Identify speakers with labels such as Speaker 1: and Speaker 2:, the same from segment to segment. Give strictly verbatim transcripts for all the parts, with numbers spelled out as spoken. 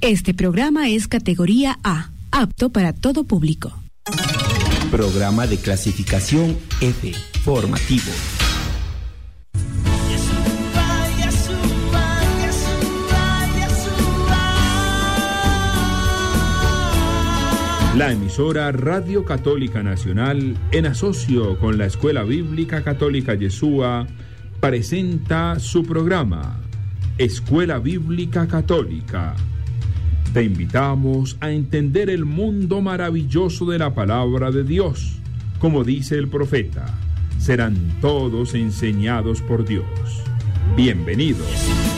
Speaker 1: Este programa es categoría A, apto para todo público.
Speaker 2: Programa de clasificación F, formativo.
Speaker 3: La emisora Radio Católica Nacional, en asocio con la Escuela Bíblica Católica Yeshua, presenta su programa, Escuela Bíblica Católica. Te invitamos a entender el mundo maravilloso de la palabra de Dios. Como dice el profeta, serán todos enseñados por Dios. Bienvenidos.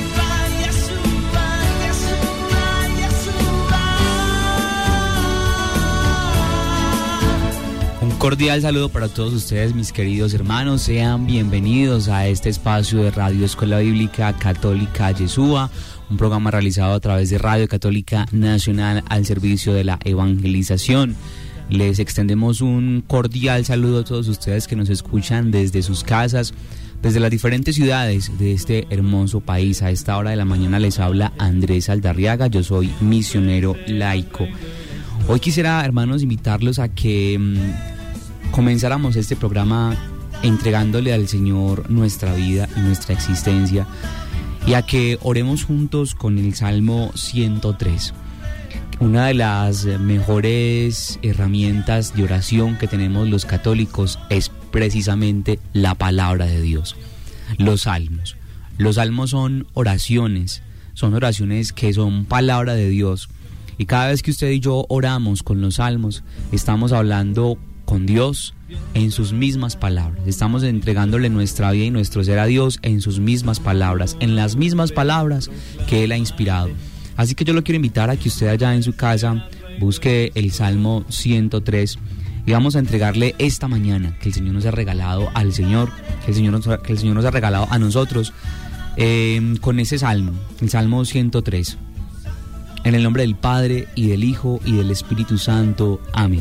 Speaker 4: Cordial saludo para todos ustedes, mis queridos hermanos. Sean bienvenidos a este espacio de Radio Escuela Bíblica Católica Yeshua, un programa realizado a través de Radio Católica Nacional al servicio de la evangelización. Les extendemos un cordial saludo a todos ustedes que nos escuchan desde sus casas, desde las diferentes ciudades de este hermoso país. A esta hora de la mañana les habla Andrés Aldarriaga, yo soy misionero laico. Hoy quisiera, hermanos, invitarlos a que mmm, comenzáramos este programa entregándole al Señor nuestra vida y nuestra existencia, y a que oremos juntos con el Salmo ciento tres. Una de las mejores herramientas de oración que tenemos los católicos es precisamente la palabra de Dios, los salmos. Los salmos son oraciones, son oraciones que son palabra de Dios, y cada vez que usted y yo oramos con los salmos, estamos hablando con Dios en sus mismas palabras. Estamos entregándole nuestra vida y nuestro ser a Dios en sus mismas palabras, en las mismas palabras que Él ha inspirado. Así que yo lo quiero invitar a que usted allá en su casa busque el Salmo ciento tres y vamos a entregarle esta mañana que el Señor nos ha regalado al Señor, que el Señor nos, que el Señor nos ha regalado a nosotros eh, con ese Salmo, el Salmo ciento tres. En el nombre del Padre y del Hijo y del Espíritu Santo. Amén.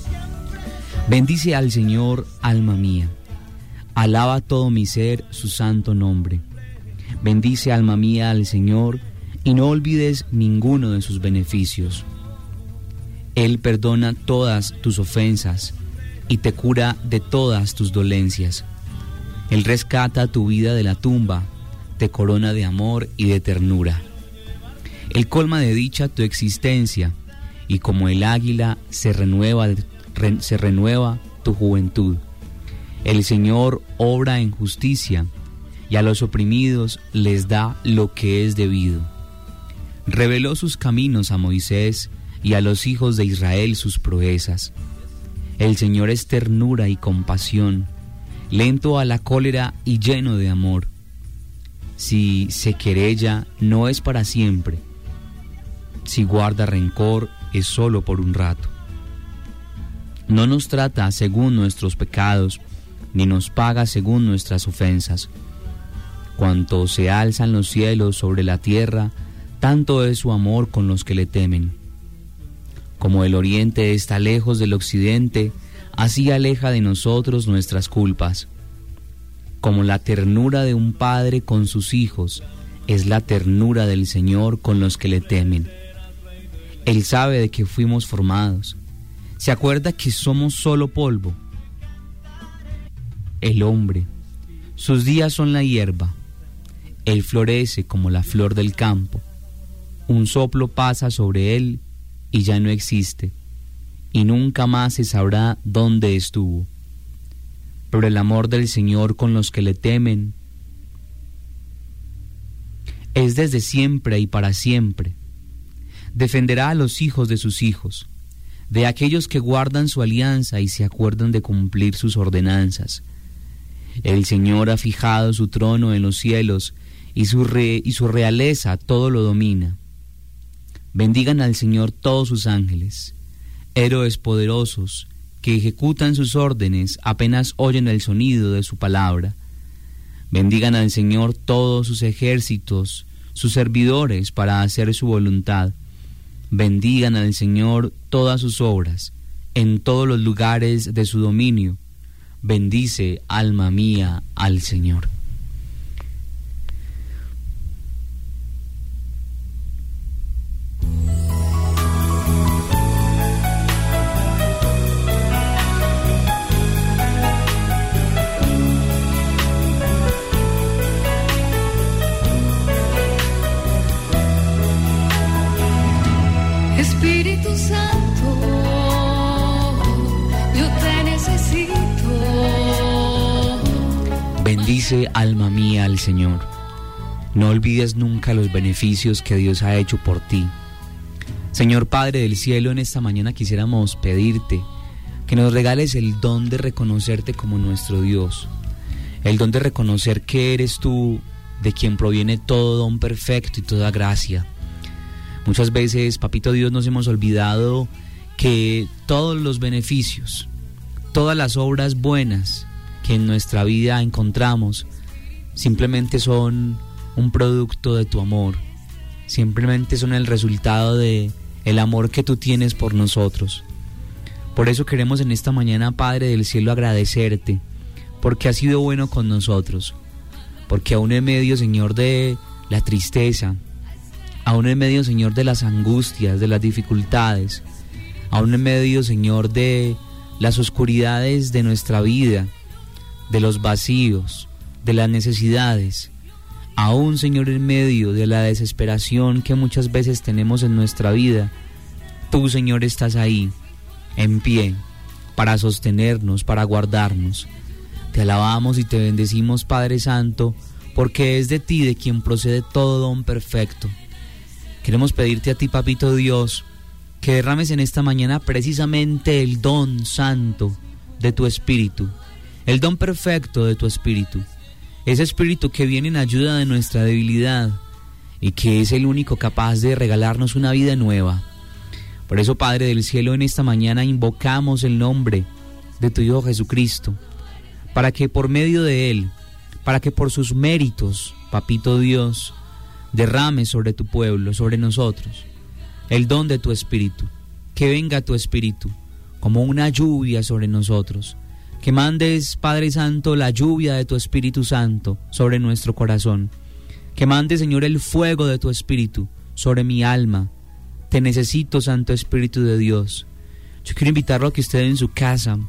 Speaker 4: Bendice al Señor, alma mía. Alaba todo mi ser su santo nombre. Bendice, alma mía, al Señor, y no olvides ninguno de sus beneficios. Él perdona todas tus ofensas y te cura de todas tus dolencias. Él rescata tu vida de la tumba, te corona de amor y de ternura. Él colma de dicha tu existencia, y como el águila se renueva se renueva tu juventud. El Señor obra en justicia, y a los oprimidos les da lo que es debido. Reveló sus caminos a Moisés, y a los hijos de Israel sus proezas. El Señor es ternura y compasión, lento a la cólera y lleno de amor. Si se querella, no es para siempre. Si guarda rencor, es solo por un rato. No nos trata según nuestros pecados, ni nos paga según nuestras ofensas. Cuanto se alzan los cielos sobre la tierra, tanto es su amor con los que le temen. Como el oriente está lejos del occidente, así aleja de nosotros nuestras culpas. Como la ternura de un padre con sus hijos, es la ternura del Señor con los que le temen. Él sabe de que fuimos formados. Se acuerda que somos solo polvo. El hombre, sus días son la hierba. Él florece como la flor del campo. Un soplo pasa sobre él y ya no existe, y nunca más se sabrá dónde estuvo. Pero el amor del Señor con los que le temen es desde siempre y para siempre. Defenderá a los hijos de sus hijos, de aquellos que guardan su alianza y se acuerdan de cumplir sus ordenanzas. El Señor ha fijado su trono en los cielos, y su, re, y su realeza todo lo domina. Bendigan al Señor todos sus ángeles, héroes poderosos, que ejecutan sus órdenes apenas oyen el sonido de su palabra. Bendigan al Señor todos sus ejércitos, sus servidores para hacer su voluntad. Bendigan al Señor todas sus obras, en todos los lugares de su dominio. Bendice, alma mía, al Señor.
Speaker 5: Espíritu Santo, yo te necesito.
Speaker 4: Bendice, alma mía, al Señor. No olvides nunca los beneficios que Dios ha hecho por ti. Señor Padre del cielo, en esta mañana quisiéramos pedirte que nos regales el don de reconocerte como nuestro Dios, el don de reconocer que eres tú, de quien proviene todo don perfecto y toda gracia. Muchas veces, Papito Dios, nos hemos olvidado que todos los beneficios, todas las obras buenas que en nuestra vida encontramos, simplemente son un producto de tu amor, simplemente son el resultado de el amor que tú tienes por nosotros. Por eso queremos en esta mañana, Padre del cielo, agradecerte, porque has sido bueno con nosotros, porque aún en medio, Señor, de la tristeza, aún en medio, Señor, de las angustias, de las dificultades, aún en medio, Señor, de las oscuridades de nuestra vida, de los vacíos, de las necesidades, aún, Señor, en medio de la desesperación que muchas veces tenemos en nuestra vida, tú, Señor, estás ahí, en pie, para sostenernos, para guardarnos. Te alabamos y te bendecimos, Padre Santo, porque es de ti de quien procede todo don perfecto. Queremos pedirte a ti, Papito Dios, que derrames en esta mañana precisamente el don santo de tu Espíritu, el don perfecto de tu Espíritu, ese Espíritu que viene en ayuda de nuestra debilidad y que es el único capaz de regalarnos una vida nueva. Por eso, Padre del cielo, en esta mañana invocamos el nombre de tu Hijo Jesucristo, para que por medio de Él, para que por sus méritos, Papito Dios, derrame sobre tu pueblo, sobre nosotros, el don de tu Espíritu. Que venga tu Espíritu como una lluvia sobre nosotros. Que mandes, Padre Santo, la lluvia de tu Espíritu Santo sobre nuestro corazón. Que mandes, Señor, el fuego de tu Espíritu sobre mi alma. Te necesito, Santo Espíritu de Dios. Yo quiero invitarlo a que usted en su casa,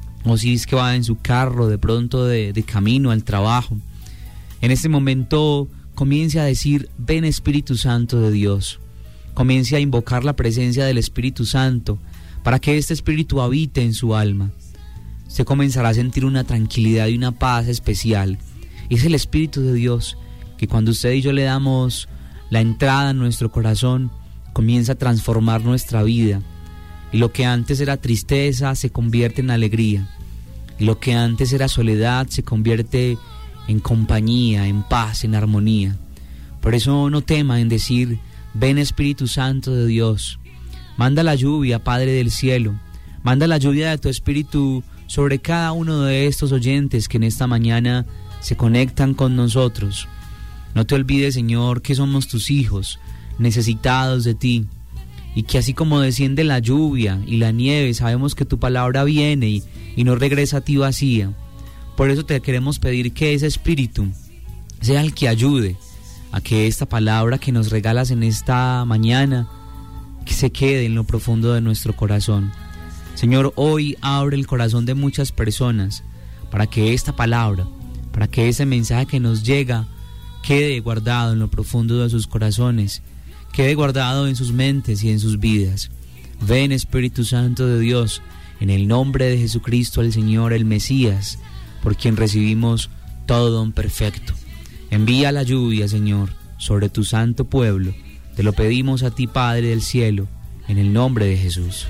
Speaker 4: o si es que va en su carro, de pronto de, de camino al trabajo, en este momento comience a decir: ven, Espíritu Santo de Dios. Comience a invocar la presencia del Espíritu Santo para que este Espíritu habite en su alma. Usted comenzará a sentir una tranquilidad y una paz especial. Y es el Espíritu de Dios que, cuando usted y yo le damos la entrada en nuestro corazón, comienza a transformar nuestra vida. Y lo que antes era tristeza se convierte en alegría. Y lo que antes era soledad se convierte en compañía, en paz, en armonía. Por eso no tema en decir: ven, Espíritu Santo de Dios. Manda la lluvia, Padre del cielo. Manda la lluvia de tu Espíritu sobre cada uno de estos oyentes que en esta mañana se conectan con nosotros. No te olvides, Señor, que somos tus hijos, necesitados de ti, y que así como desciende la lluvia y la nieve, sabemos que tu palabra viene y, y no regresa a ti vacía. Por eso te queremos pedir que ese Espíritu sea el que ayude a que esta palabra que nos regalas en esta mañana, que se quede en lo profundo de nuestro corazón. Señor, hoy abre el corazón de muchas personas para que esta palabra, para que ese mensaje que nos llega, quede guardado en lo profundo de sus corazones, quede guardado en sus mentes y en sus vidas. Ven, Espíritu Santo de Dios, en el nombre de Jesucristo, el Señor, el Mesías, por quien recibimos todo don perfecto. Envía la lluvia, Señor, sobre tu santo pueblo. Te lo pedimos a ti, Padre del cielo, en el nombre de Jesús.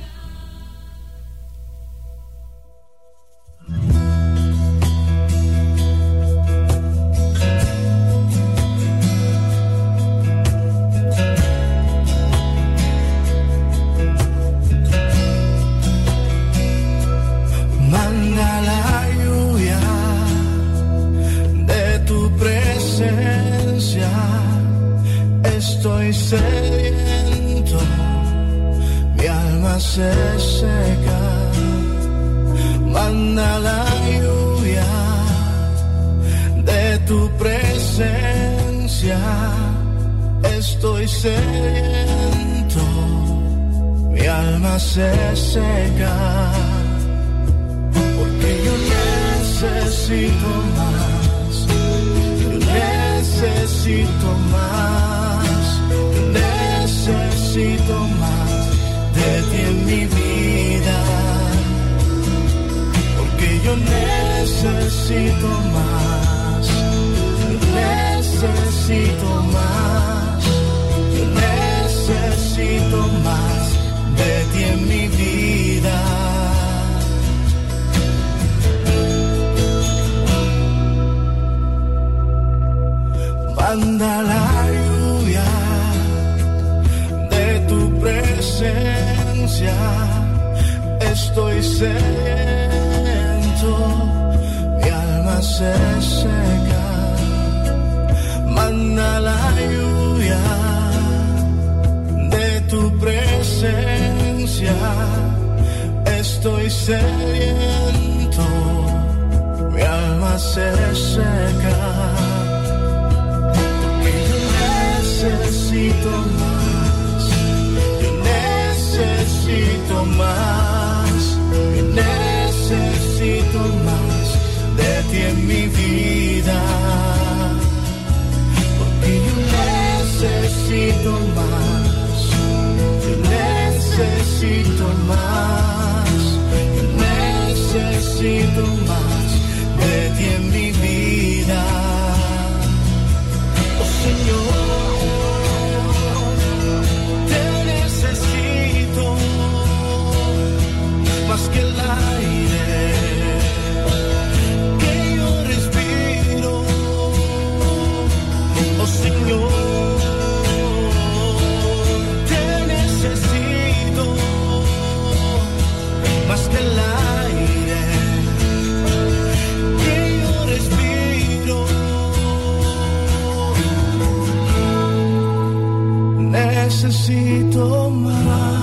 Speaker 6: Manda la lluvia de tu presencia, estoy sediento, mi alma se seca. Manda la lluvia de tu presencia, estoy sediento, mi alma se seca. Porque yo necesito más, yo necesito más, yo necesito más. necesito más, yo necesito más, yo necesito más de ti en mi vida. Manda la lluvia de tu presencia, estoy sediento, mi alma se seca. Manda la lluvia de tu presencia, estoy sediento, mi alma se seca. Necesito más, yo necesito más, yo necesito más de ti en mi vida, porque yo necesito más, yo necesito más, yo necesito más de ti en mi vida, oh Señor. Más que el aire que yo respiro, oh Señor, te necesito, más que el aire que yo respiro, necesito más.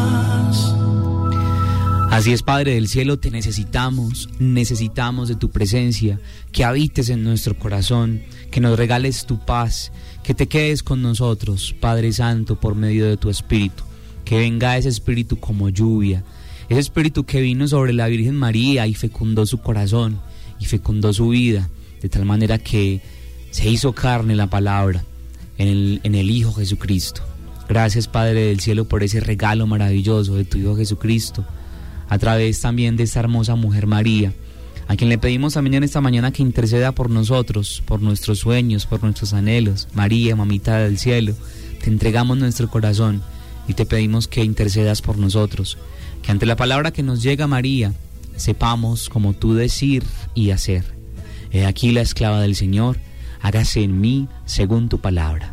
Speaker 4: Así es, Padre del Cielo, te necesitamos, necesitamos de tu presencia, que habites en nuestro corazón, que nos regales tu paz, que te quedes con nosotros, Padre Santo, por medio de tu Espíritu, que venga ese Espíritu como lluvia, ese Espíritu que vino sobre la Virgen María y fecundó su corazón y fecundó su vida, de tal manera que se hizo carne la palabra en el, en el Hijo Jesucristo. Gracias, Padre del Cielo, por ese regalo maravilloso de tu Hijo Jesucristo, a través también de esta hermosa mujer María, a quien le pedimos también en esta mañana que interceda por nosotros, por nuestros sueños, por nuestros anhelos. María, mamita del cielo, te entregamos nuestro corazón y te pedimos que intercedas por nosotros, que ante la palabra que nos llega, María, sepamos como tú decir y hacer. He aquí la esclava del Señor, hágase en mí según tu palabra.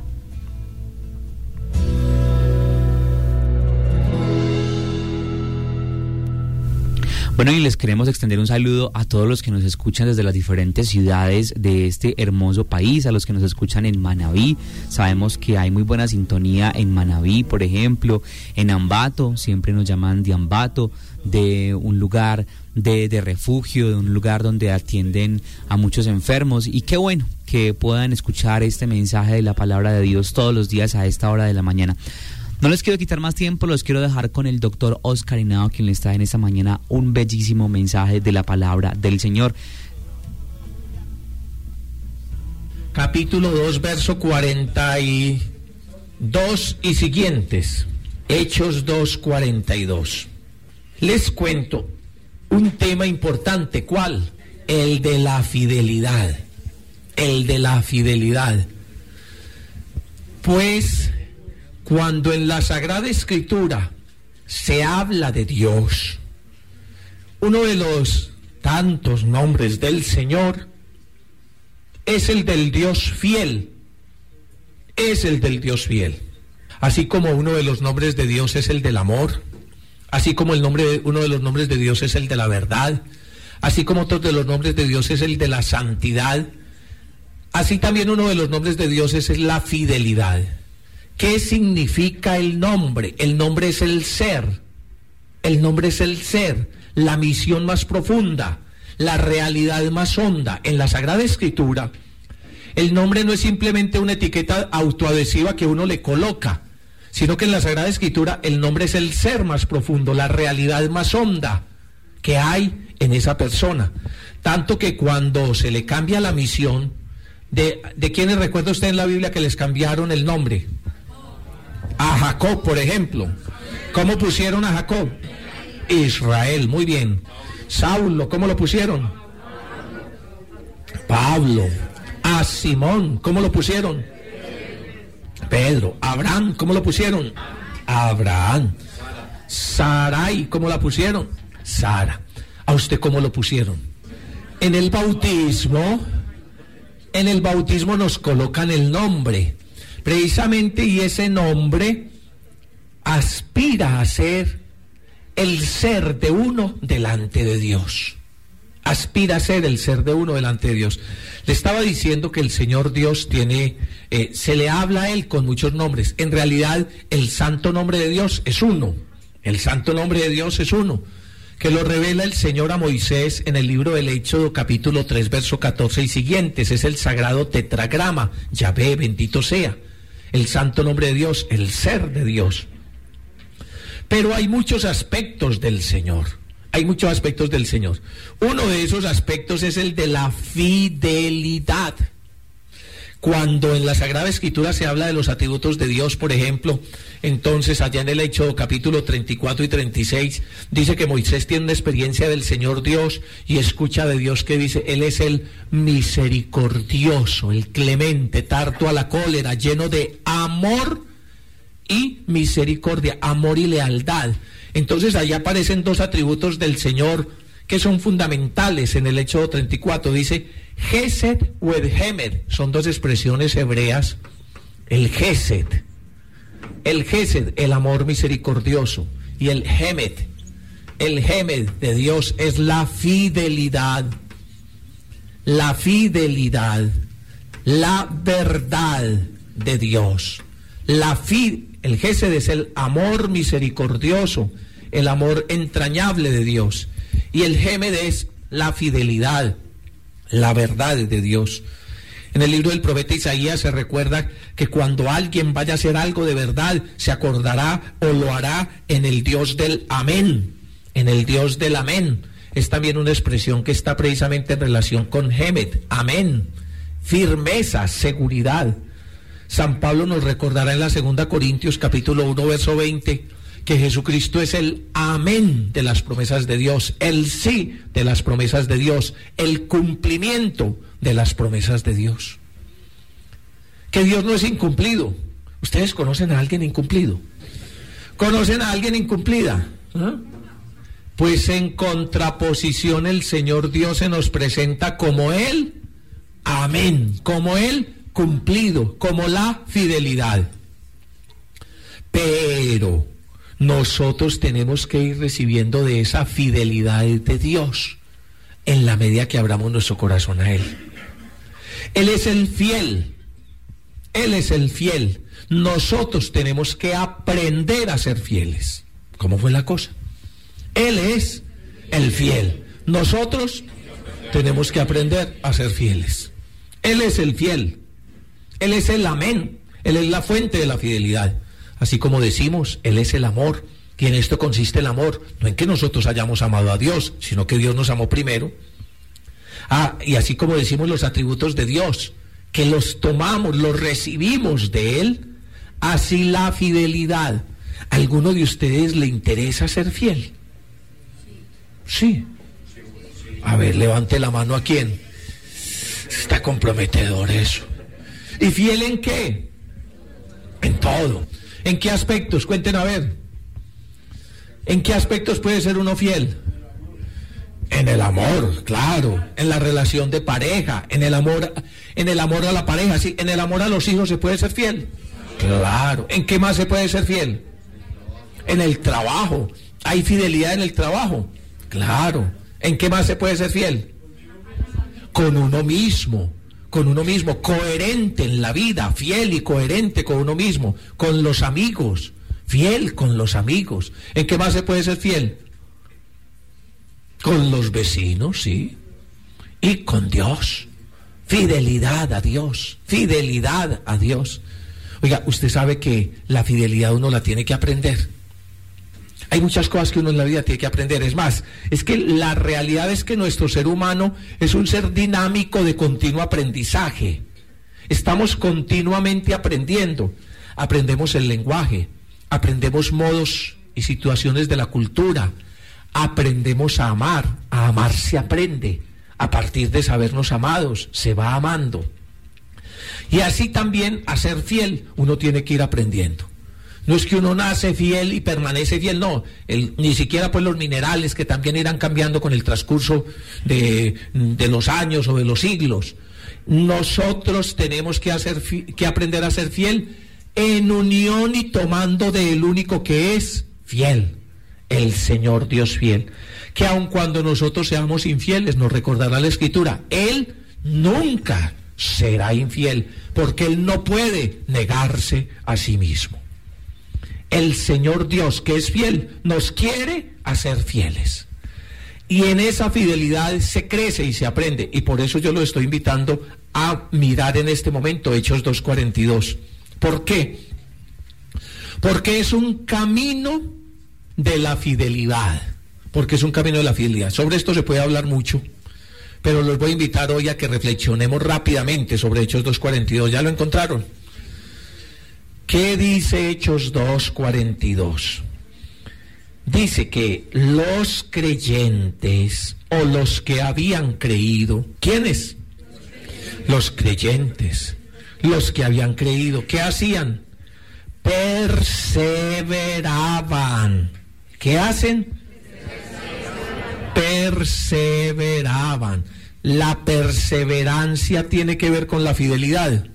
Speaker 4: Bueno, y les queremos extender un saludo a todos los que nos escuchan desde las diferentes ciudades de este hermoso país, a los que nos escuchan en Manabí. Sabemos que hay muy buena sintonía en Manabí, por ejemplo, en Ambato, siempre nos llaman de Ambato, de un lugar de, de refugio, de un lugar donde atienden a muchos enfermos. Y qué bueno que puedan escuchar este mensaje de la palabra de Dios todos los días a esta hora de la mañana. No les quiero quitar más tiempo, los quiero dejar con el doctor Oscar Henao, quien les trae en esta mañana un bellísimo mensaje de la palabra del Señor.
Speaker 7: Capítulo dos, verso cuarenta y dos y siguientes. Hechos dos, cuarenta y dos. Les cuento un tema importante. ¿Cuál? El de la fidelidad. El de la fidelidad. Pues cuando en la Sagrada Escritura se habla de Dios, uno de los tantos nombres del Señor es el del Dios fiel, es el del Dios fiel. Así como uno de los nombres de Dios es el del amor, así como el nombre de, uno de los nombres de Dios es el de la verdad, así como otro de los nombres de Dios es el de la santidad, así también uno de los nombres de Dios es la fidelidad. ¿Qué significa el nombre? El nombre es el ser, el nombre es el ser, la misión más profunda, la realidad más honda. En la Sagrada Escritura, el nombre no es simplemente una etiqueta autoadhesiva que uno le coloca, sino que en la Sagrada Escritura el nombre es el ser más profundo, la realidad más honda que hay en esa persona. Tanto que cuando se le cambia la misión, ¿de, de quiénes recuerda usted en la Biblia que les cambiaron el nombre? A Jacob, por ejemplo. ¿Cómo pusieron a Jacob? Israel, muy bien. Saulo, ¿cómo lo pusieron? Pablo. A Simón, ¿cómo lo pusieron? Pedro. Abraham, ¿cómo lo pusieron? Abraham. Sarai, ¿cómo la pusieron? Sara. ¿A usted cómo lo pusieron? En el bautismo, en el bautismo nos colocan el nombre, precisamente, y ese nombre aspira a ser el ser de uno delante de Dios. Aspira a ser el ser de uno delante de Dios. Le estaba diciendo que el Señor Dios tiene, eh, se le habla a Él con muchos nombres. En realidad, el santo nombre de Dios es uno. El santo nombre de Dios es uno, que lo revela el Señor a Moisés en el libro del Éxodo, capítulo tres, verso catorce y siguientes. Es el sagrado tetragrama, Yahvé, bendito sea. El santo nombre de Dios, el ser de Dios. Pero hay muchos aspectos del Señor. Hay muchos aspectos del Señor. Uno de esos aspectos es el de la fidelidad. Cuando en la Sagrada Escritura se habla de los atributos de Dios, por ejemplo, entonces allá en el Éxodo capítulo treinta y cuatro y treinta y seis, dice que Moisés tiene una experiencia del Señor Dios y escucha de Dios que dice, Él es el misericordioso, el clemente, tardo a la cólera, lleno de amor y misericordia, amor y lealtad. Entonces allá aparecen dos atributos del Señor que son fundamentales en el Éxodo treinta y cuatro. Dice Gesed u Edhemed, son dos expresiones hebreas. El Gesed, el Gesed, el amor misericordioso, y el Hemed, el Hemed de Dios es la fidelidad, la fidelidad, la verdad de Dios. La fi, el Gesed es el amor misericordioso, el amor entrañable de Dios, y el Hemed es la fidelidad, la verdad de Dios. En el libro del profeta Isaías se recuerda que cuando alguien vaya a hacer algo de verdad, se acordará o lo hará en el Dios del amén, en el Dios del amén. Es también una expresión que está precisamente en relación con Hemed, amén, firmeza, seguridad. San Pablo nos recordará en la segunda Corintios capítulo uno verso veinte que Jesucristo es el amén de las promesas de Dios, el sí de las promesas de Dios, el cumplimiento de las promesas de Dios. Que Dios no es incumplido. ¿Ustedes conocen a alguien incumplido? ¿Conocen a alguien incumplida? ¿Ah? Pues en contraposición el Señor Dios se nos presenta como el amén, como el cumplido, como la fidelidad. Pero nosotros tenemos que ir recibiendo de esa fidelidad de Dios en la medida que abramos nuestro corazón a Él. Él es el fiel, Él es el fiel. Nosotros tenemos que aprender a ser fieles. ¿Cómo fue la cosa? Él es el fiel. Nosotros tenemos que aprender a ser fieles. Él es el fiel. Él es el amén. Él es la fuente de la fidelidad. Así como decimos, Él es el amor. Y en esto consiste el amor. No en que nosotros hayamos amado a Dios, sino que Dios nos amó primero. Ah, y así como decimos los atributos de Dios, que los tomamos, los recibimos de Él, así la fidelidad. ¿A alguno de ustedes le interesa ser fiel? Sí. A ver, levante la mano a quién. Está comprometedor eso. ¿Y fiel en qué? En todo. ¿En qué aspectos? Cuenten a ver. ¿En qué aspectos puede ser uno fiel? En el amor, claro. En la relación de pareja. En el amor, en el amor a la pareja. Sí. En el amor a los hijos se puede ser fiel. Claro. ¿En qué más se puede ser fiel? En el trabajo. ¿Hay fidelidad en el trabajo? Claro. ¿En qué más se puede ser fiel? Con uno mismo. Con uno mismo, coherente en la vida, fiel y coherente con uno mismo, con los amigos, fiel con los amigos. ¿En qué más se puede ser fiel? Con los vecinos, sí, y con Dios. Fidelidad a Dios, fidelidad a Dios. Oiga, usted sabe que la fidelidad uno la tiene que aprender. Hay muchas cosas que uno en la vida tiene que aprender. Es más, es que la realidad es que nuestro ser humano es un ser dinámico de continuo aprendizaje. Estamos continuamente aprendiendo. Aprendemos el lenguaje, aprendemos modos y situaciones de la cultura, aprendemos a amar. A amar se aprende, a partir de sabernos amados, se va amando. Y así también a ser fiel, uno tiene que ir aprendiendo. No es que uno nace fiel y permanece fiel, no, el, ni siquiera pues los minerales que también irán cambiando con el transcurso de, de los años o de los siglos. Nosotros tenemos que, hacer, que aprender a ser fiel en unión y tomando del único que es fiel, el Señor Dios fiel, que aun cuando nosotros seamos infieles, nos recordará la Escritura, Él nunca será infiel, porque Él no puede negarse a sí mismo. El Señor Dios, que es fiel, nos quiere hacer fieles. Y en esa fidelidad se crece y se aprende. Y por eso yo lo estoy invitando a mirar en este momento Hechos dos cuarenta y dos. ¿Por qué? Porque es un camino de la fidelidad. Porque es un camino de la fidelidad. Sobre esto se puede hablar mucho, pero los voy a invitar hoy a que reflexionemos rápidamente sobre Hechos dos cuarenta y dos. ¿Ya lo encontraron? ¿Qué dice Hechos dos cuarenta y dos? Dice que los creyentes o los que habían creído, ¿quiénes? Los creyentes, los que habían creído, ¿qué hacían? Perseveraban. ¿Qué hacen? Perseveraban. ¿La perseverancia tiene que ver con la fidelidad?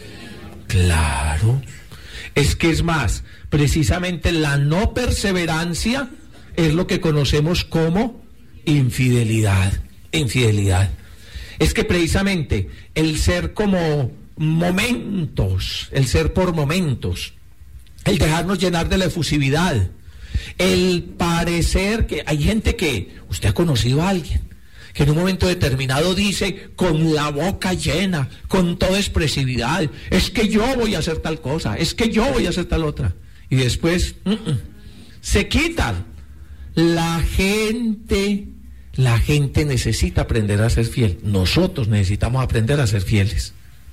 Speaker 7: Claro. Es que es más, precisamente la no perseverancia es lo que conocemos como infidelidad. Infidelidad. Es que precisamente el ser como momentos, el ser por momentos, el dejarnos llenar de la efusividad, el parecer que hay gente que, usted ha conocido a alguien, que en un momento determinado dice con la boca llena, con toda expresividad, es que yo voy a hacer tal cosa, es que yo voy a hacer tal otra, y después uh -uh, se quitan. La gente, la gente necesita aprender a ser fiel. Nosotros necesitamos aprender a ser fieles.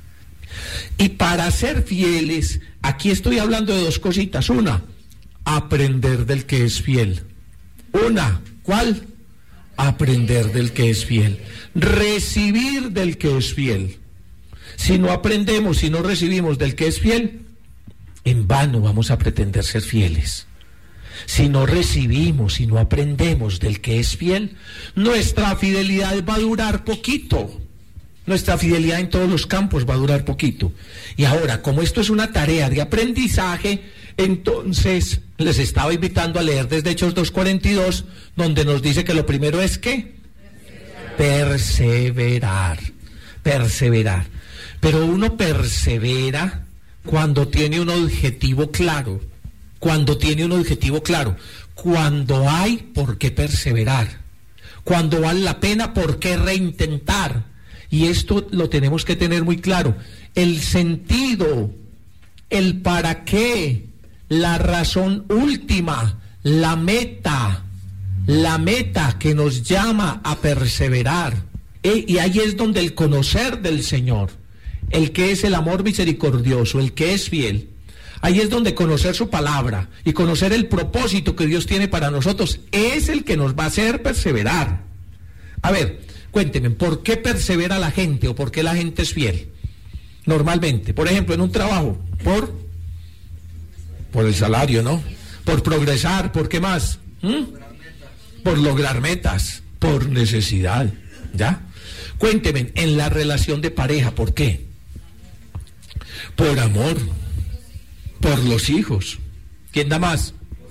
Speaker 7: Y para ser fieles, aquí estoy hablando de dos cositas. Una, aprender del que es fiel. Una, ¿cuál? Aprender del que es fiel. Recibir del que es fiel. Si no aprendemos, si no recibimos del que es fiel, en vano vamos a pretender ser fieles. Si no recibimos, si no aprendemos del que es fiel, nuestra fidelidad va a durar poquito. Nuestra fidelidad en todos los campos va a durar poquito. Y ahora, como esto es una tarea de aprendizaje, entonces les estaba invitando a leer desde Hechos dos cuarenta y dos, donde nos dice que lo primero es ¿qué? Perseverar. Perseverar. Pero uno persevera cuando tiene un objetivo claro. Cuando tiene un objetivo claro. Cuando hay por qué perseverar. Cuando vale la pena por qué reintentar. Y esto lo tenemos que tener muy claro. El sentido, el para qué, la razón última, la meta, la meta que nos llama a perseverar. E, y ahí es donde el conocer del Señor, el que es el amor misericordioso, el que es fiel, ahí es donde conocer su palabra y conocer el propósito que Dios tiene para nosotros es el que nos va a hacer perseverar. A ver, cuéntenme, ¿por qué persevera la gente o por qué la gente es fiel? Normalmente, por ejemplo, en un trabajo, por, por el salario, ¿no? Por progresar, ¿por qué más? ¿Mm? Por lograr metas, por necesidad, ¿ya? Cuéntenme, en la relación de pareja, ¿por qué? Por amor, por los hijos. ¿Quién da más?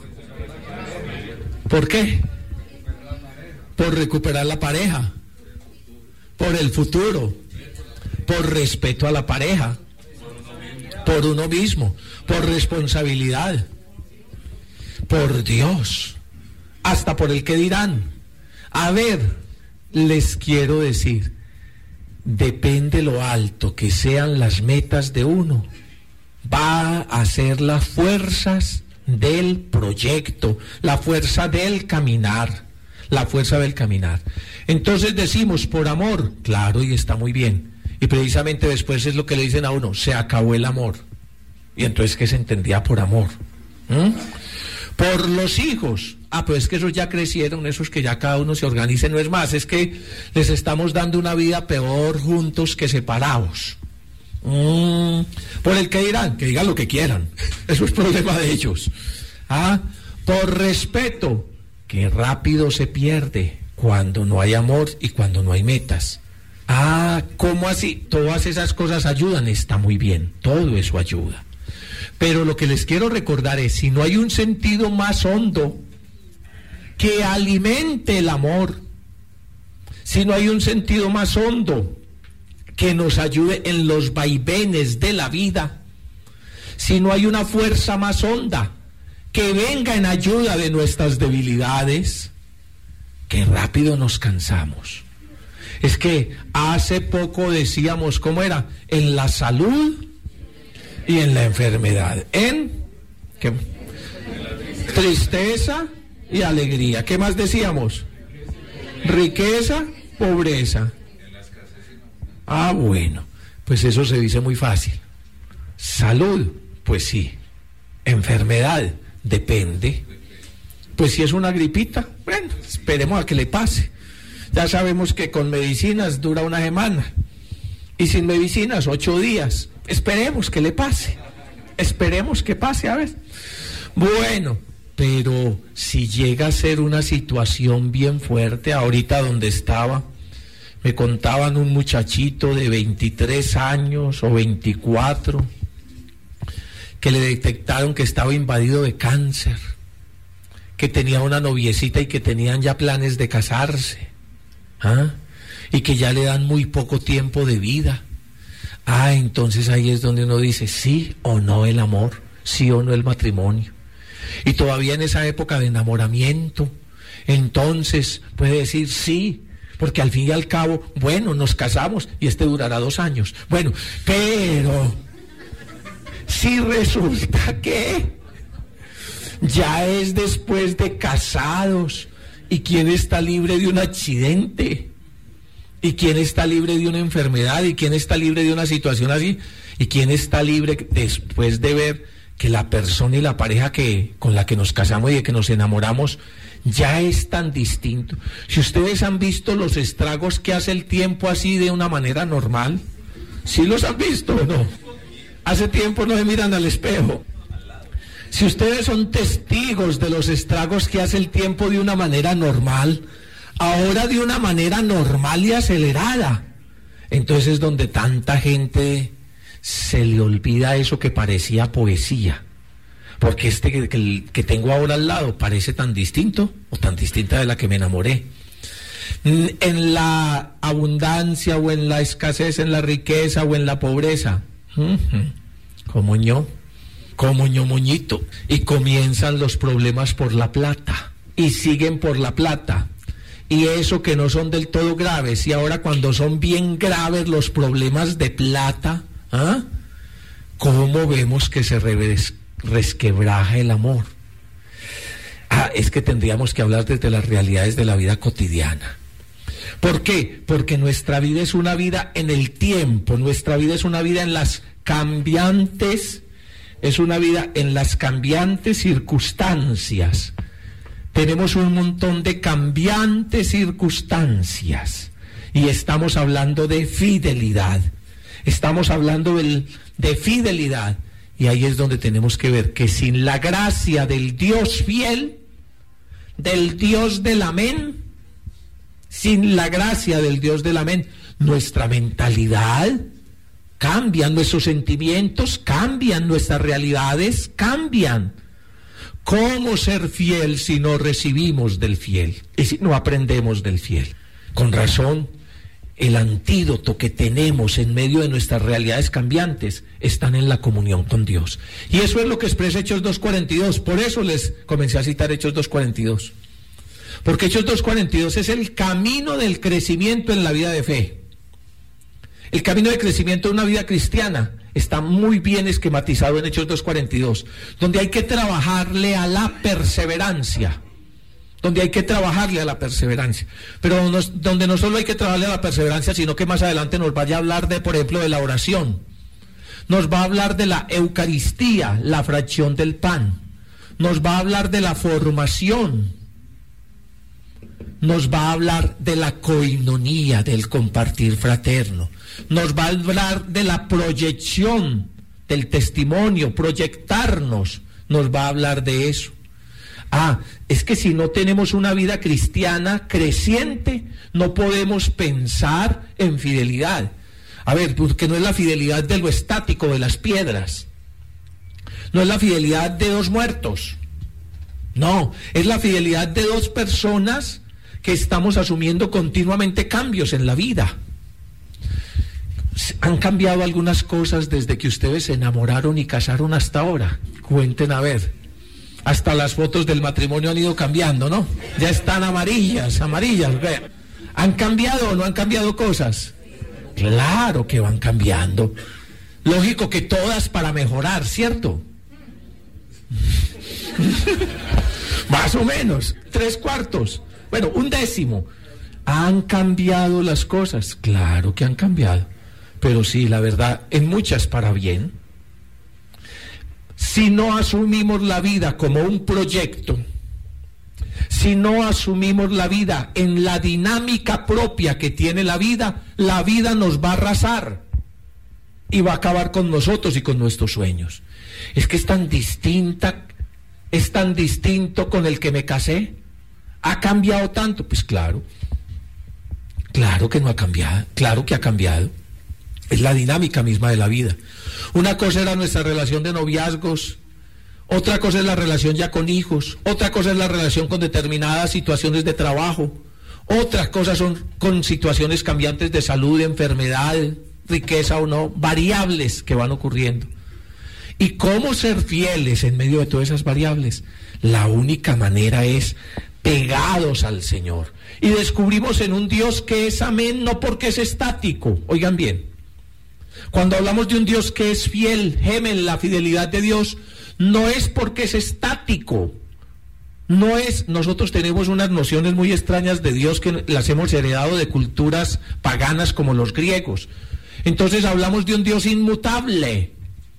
Speaker 7: ¿Por qué? Por recuperar la pareja. Por el futuro, por respeto a la pareja, por uno mismo, por responsabilidad, por Dios, hasta por el que dirán. A ver, les quiero decir, depende lo alto que sean las metas de uno, va a ser las fuerzas del proyecto, la fuerza del caminar. La fuerza del caminar. Entonces decimos, por amor, claro, y está muy bien. Y precisamente después es lo que le dicen a uno, se acabó el amor. Y entonces, ¿qué se entendía por amor? ¿Mm? Por por los hijos. Ah, pero es que esos ya crecieron, esos que ya cada uno se organice, no es más, es que les estamos dando una vida peor juntos que separados. Mm, por el que dirán, que digan lo que quieran, eso es problema de ellos. Ah, por respeto, que rápido se pierde cuando no hay amor y cuando no hay metas. Ah, ¿cómo así? Todas esas cosas ayudan, está muy bien, todo eso ayuda. Pero lo que les quiero recordar es, si no hay un sentido más hondo que alimente el amor, si no hay un sentido más hondo que nos ayude en los vaivenes de la vida, si no hay una fuerza más honda que venga en ayuda de nuestras debilidades, que rápido nos cansamos. Es que hace poco decíamos, ¿cómo era? En la salud y en la enfermedad. En ¿qué? Tristeza y alegría. ¿Qué más decíamos? Riqueza, pobreza. Ah, bueno, pues eso se dice muy fácil. Salud, pues sí. Enfermedad, depende. Pues si es una gripita, bueno, esperemos a que le pase. Ya sabemos que con medicinas dura una semana y sin medicinas ocho días. Esperemos que le pase. Esperemos que pase, a ver. Bueno, pero si llega a ser una situación bien fuerte, ahorita donde estaba, me contaban un muchachito de veintitrés años o veinticuatro, que le detectaron que estaba invadido de cáncer, que tenía una noviecita y que tenían ya planes de casarse, ¿ah? Y que ya le dan muy poco tiempo de vida. Ah, entonces ahí es donde uno dice sí o no el amor, sí o no el matrimonio. Y todavía en esa época de enamoramiento, entonces puede decir sí, porque al fin y al cabo, bueno, nos casamos y este durará dos años. Bueno, pero si resulta que ya es después de casados, ¿y quién está libre de un accidente? ¿Y quién está libre de una enfermedad? ¿Y quién está libre de una situación así? ¿Y quién está libre después de ver que la persona y la pareja que con la que nos casamos y de que nos enamoramos ya es tan distinto? Si ustedes han visto los estragos que hace el tiempo así de una manera normal, ¿sí los han visto o no? Hace tiempo no se miran al espejo. Si ustedes son testigos de los estragos que hace el tiempo de una manera normal, ahora de una manera normal y acelerada, entonces es donde tanta gente se le olvida eso que parecía poesía, porque este que, que, que tengo ahora al lado parece tan distinto o tan distinta de la que me enamoré. En la abundancia o en la escasez, en la riqueza o en la pobreza, como ño, como ño moñito, y comienzan los problemas por la plata y siguen por la plata. Y eso que no son del todo graves, y ahora cuando son bien graves los problemas de plata, ¿ah? ¿Cómo vemos que se res, resquebraja el amor? Ah, es que tendríamos que hablar desde las realidades de la vida cotidiana. ¿Por qué? Porque nuestra vida es una vida en el tiempo, nuestra vida es una vida en las cambiantes, es una vida en las cambiantes circunstancias. Tenemos un montón de cambiantes circunstancias y estamos hablando de fidelidad. Estamos hablando del, de fidelidad y ahí es donde tenemos que ver que sin la gracia del Dios fiel, del Dios del amén, sin la gracia del Dios del amén, nuestra mentalidad cambia, nuestros sentimientos cambian, nuestras realidades cambian. ¿Cómo ser fiel si no recibimos del fiel? Y si no aprendemos del fiel. Con razón, el antídoto que tenemos en medio de nuestras realidades cambiantes están en la comunión con Dios. Y eso es lo que expresa Hechos dos cuarenta y dos. Por eso les comencé a citar Hechos dos cuarenta y dos. Porque Hechos dos cuarenta y dos es el camino del crecimiento en la vida de fe. El camino de crecimiento de una vida cristiana está muy bien esquematizado en Hechos dos cuarenta y dos, donde hay que trabajarle a la perseverancia, donde hay que trabajarle a la perseverancia, pero no, donde no solo hay que trabajarle a la perseverancia, sino que más adelante nos vaya a hablar de, por ejemplo, de la oración, nos va a hablar de la Eucaristía, la fracción del pan, nos va a hablar de la formación, nos va a hablar de la coinonía, del compartir fraterno, nos va a hablar de la proyección, del testimonio, proyectarnos, nos va a hablar de eso. Ah, es que si no tenemos una vida cristiana creciente, no podemos pensar en fidelidad. A ver, porque no es la fidelidad de lo estático, de las piedras, no es la fidelidad de dos muertos, no, es la fidelidad de dos personas que estamos asumiendo continuamente cambios en la vida. ¿Han cambiado algunas cosas desde que ustedes se enamoraron y casaron hasta ahora? Cuenten a ver. Hasta las fotos del matrimonio han ido cambiando, ¿no? Ya están amarillas, amarillas. Vean. ¿Han cambiado o no han cambiado cosas? Claro que van cambiando. Lógico que todas para mejorar, ¿cierto? Más o menos, tres cuartos. Bueno, un décimo. ¿Han cambiado las cosas? Claro que han cambiado. Pero sí, la verdad, en muchas para bien. Si no asumimos la vida como un proyecto, si no asumimos la vida en la dinámica propia que tiene la vida, la vida nos va a arrasar y va a acabar con nosotros y con nuestros sueños. Es que es tan distinta, es tan distinto con el que me casé. ¿Ha cambiado tanto? Pues claro, claro que no ha cambiado, claro que ha cambiado. Es la dinámica misma de la vida. Una cosa era nuestra relación de noviazgos, otra cosa es la relación ya con hijos, otra cosa es la relación con determinadas situaciones de trabajo, otras cosas son con situaciones cambiantes de salud, de enfermedad, riqueza o no, variables que van ocurriendo. ¿Y cómo ser fieles en medio de todas esas variables? La única manera es pegados al Señor. Y descubrimos en un Dios que es amén, no porque es estático. Oigan bien, cuando hablamos de un Dios que es fiel, gemen, la fidelidad de Dios, no es porque es estático. No es, nosotros tenemos unas nociones muy extrañas de Dios que las hemos heredado de culturas paganas como los griegos. Entonces hablamos de un Dios inmutable.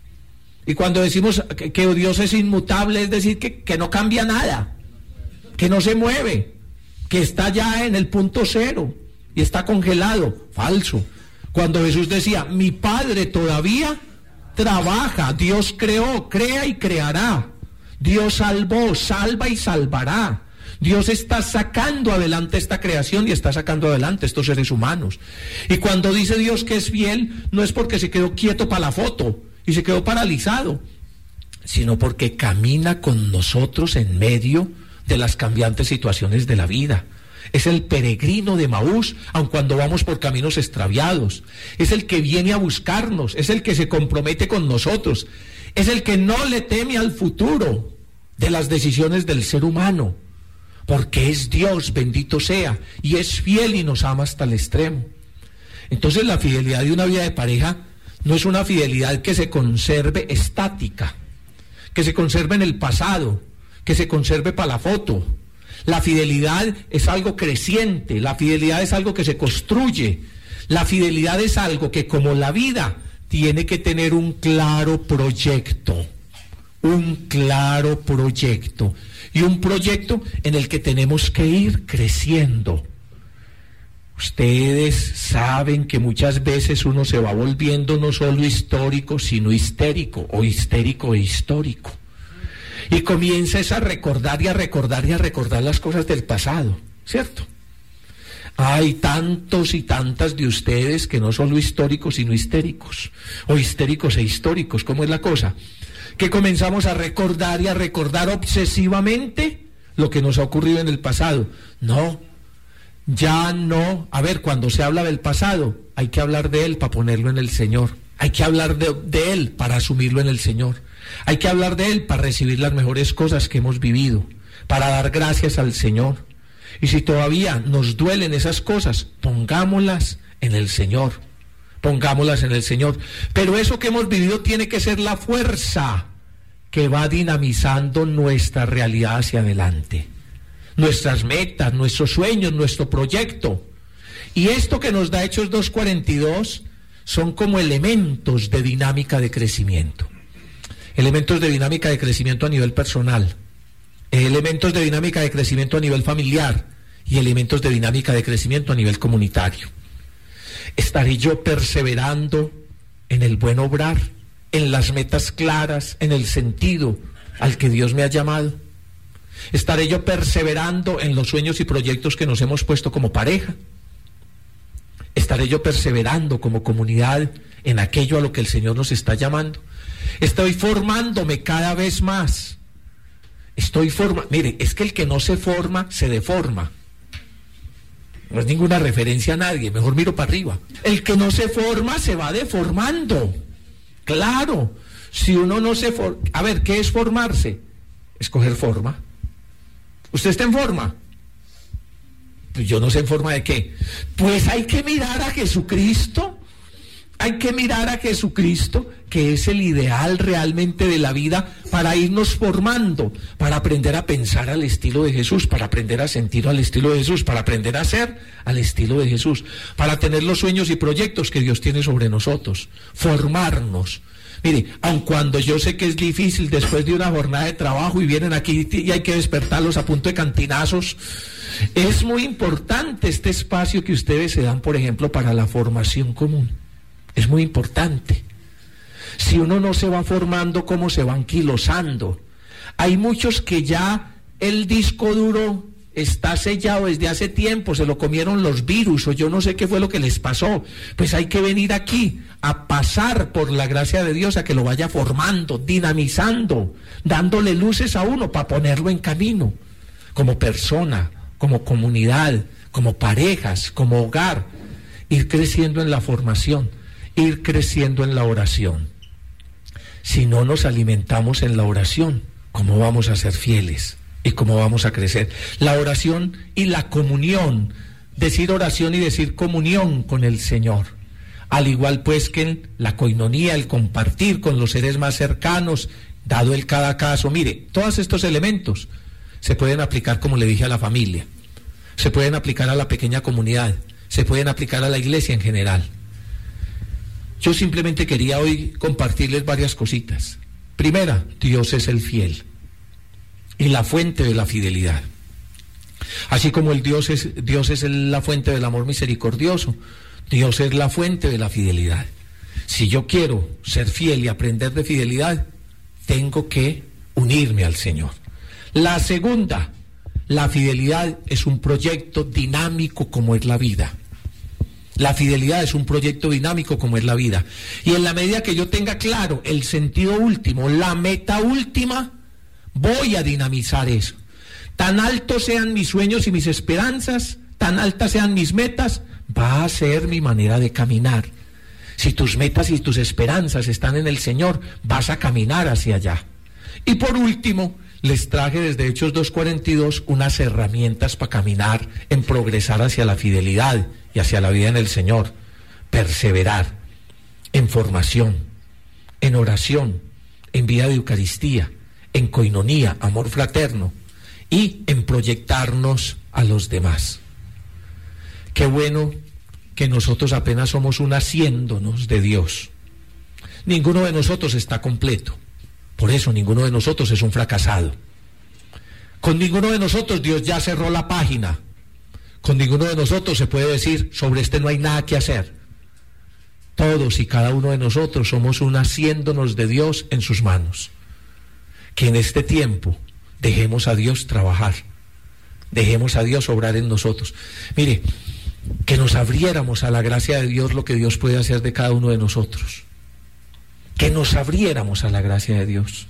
Speaker 7: Y cuando decimos que, que Dios es inmutable, es decir, que, que no cambia nada, que no se mueve, que está ya en el punto cero y está congelado. Falso. Cuando Jesús decía, mi Padre todavía trabaja, Dios creó, crea y creará, Dios salvó, salva y salvará, Dios está sacando adelante esta creación y está sacando adelante estos seres humanos. Y cuando dice Dios que es fiel, no es porque se quedó quieto para la foto y se quedó paralizado, sino porque camina con nosotros en medio de las cambiantes situaciones de la vida. Es el peregrino de Maús, aun cuando vamos por caminos extraviados. Es el que viene a buscarnos, es el que se compromete con nosotros, es el que no le teme al futuro de las decisiones del ser humano, porque es Dios, bendito sea, y es fiel y nos ama hasta el extremo. Entonces la fidelidad de una vida de pareja no es una fidelidad que se conserve estática, que se conserve en el pasado, que se conserve para la foto. La fidelidad es algo creciente, la fidelidad es algo que se construye, la fidelidad es algo que, como la vida, tiene que tener un claro proyecto, un claro proyecto, y un proyecto en el que tenemos que ir creciendo. Ustedes saben que muchas veces uno se va volviendo no solo histórico, sino histérico, o histérico e histórico. Y comienzas a recordar y a recordar y a recordar las cosas del pasado, ¿cierto? Hay tantos y tantas de ustedes que no solo históricos, sino histéricos, o histéricos e históricos, ¿cómo es la cosa? Que comenzamos a recordar y a recordar obsesivamente lo que nos ha ocurrido en el pasado. No, ya no. A ver, cuando se habla del pasado, hay que hablar de él para ponerlo en el Señor. Hay que hablar de, de él para asumirlo en el Señor. Hay que hablar de él para recibir las mejores cosas que hemos vivido, para dar gracias al Señor. Y si todavía nos duelen esas cosas, pongámoslas en el Señor, pongámoslas en el Señor. Pero eso que hemos vivido tiene que ser la fuerza que va dinamizando nuestra realidad hacia adelante, nuestras metas, nuestros sueños, nuestro proyecto. Y esto que nos da Hechos dos cuarenta y dos son como elementos de dinámica de crecimiento. Elementos de dinámica de crecimiento a nivel personal. elementos de dinámica de crecimiento a nivel familiar y elementos de dinámica de crecimiento a nivel comunitario. ¿Estaré yo perseverando en el buen obrar, en las metas claras, en el sentido al que Dios me ha llamado? ¿Estaré yo perseverando en los sueños y proyectos que nos hemos puesto como pareja? ¿Estaré yo perseverando como comunidad en aquello a lo que el Señor nos está llamando? Estoy formándome cada vez más. Estoy forma. Mire, es que el que no se forma, se deforma. No es ninguna referencia a nadie, mejor miro para arriba. El que no se forma, se va deformando. Claro, si uno no se forma... A ver, ¿qué es formarse? Escoger forma. ¿Usted está en forma? Pues yo no sé en forma de qué. Pues hay que mirar a Jesucristo. Hay que mirar a Jesucristo, que es el ideal realmente de la vida, para irnos formando, para aprender a pensar al estilo de Jesús, para aprender a sentir al estilo de Jesús, para aprender a ser al estilo de Jesús, para tener los sueños y proyectos que Dios tiene sobre nosotros, formarnos. Mire, aun cuando yo sé que es difícil después de una jornada de trabajo y vienen aquí y hay que despertarlos a punto de cantinazos, es muy importante este espacio que ustedes se dan, por ejemplo, para la formación común. Es muy importante. Si uno no se va formando, ¿cómo se va anquilosando? Hay muchos que ya el disco duro está sellado desde hace tiempo, se lo comieron los virus o yo no sé qué fue lo que les pasó. Pues hay que venir aquí a pasar por la gracia de Dios a que lo vaya formando, dinamizando, dándole luces a uno para ponerlo en camino, como persona, como comunidad, como parejas, como hogar, ir creciendo en la formación, ir creciendo en la oración. Si no nos alimentamos en la oración, ¿cómo vamos a ser fieles? ¿Y cómo vamos a crecer? La oración y la comunión, decir oración y decir comunión con el Señor. Al igual pues que en la coinonía, el compartir con los seres más cercanos, dado el cada caso. Mire, todos estos elementos se pueden aplicar, como le dije, a la familia, se pueden aplicar a la pequeña comunidad, se pueden aplicar a la iglesia en general. Yo simplemente quería hoy compartirles varias cositas. Primera, Dios es el fiel y la fuente de la fidelidad. Así como el Dios es, Dios es el, la fuente del amor misericordioso, Dios es la fuente de la fidelidad. Si yo quiero ser fiel y aprender de fidelidad, tengo que unirme al Señor. La segunda, la fidelidad es un proyecto dinámico como es la vida. La fidelidad es un proyecto dinámico como es la vida. Y en la medida que yo tenga claro el sentido último, la meta última, voy a dinamizar eso. Tan altos sean mis sueños y mis esperanzas, tan altas sean mis metas, va a ser mi manera de caminar. Si tus metas y tus esperanzas están en el Señor, vas a caminar hacia allá. Y por último, les traje desde Hechos dos cuarenta y dos unas herramientas para caminar en progresar hacia la fidelidad y hacia la vida en el Señor. Perseverar en formación, en oración, en vida de Eucaristía, en coinonía, amor fraterno y en proyectarnos a los demás. Qué bueno que nosotros apenas somos un haciéndonos de Dios. Ninguno de nosotros está completo. Por eso ninguno de nosotros es un fracasado. Con ninguno de nosotros Dios ya cerró la página. Con ninguno de nosotros se puede decir, sobre este no hay nada que hacer. Todos y cada uno de nosotros somos un haciéndonos de Dios en sus manos. Que en este tiempo dejemos a Dios trabajar. Dejemos a Dios obrar en nosotros. Mire, que nos abriéramos a la gracia de Dios, lo que Dios puede hacer de cada uno de nosotros. Que nos abriéramos a la gracia de Dios.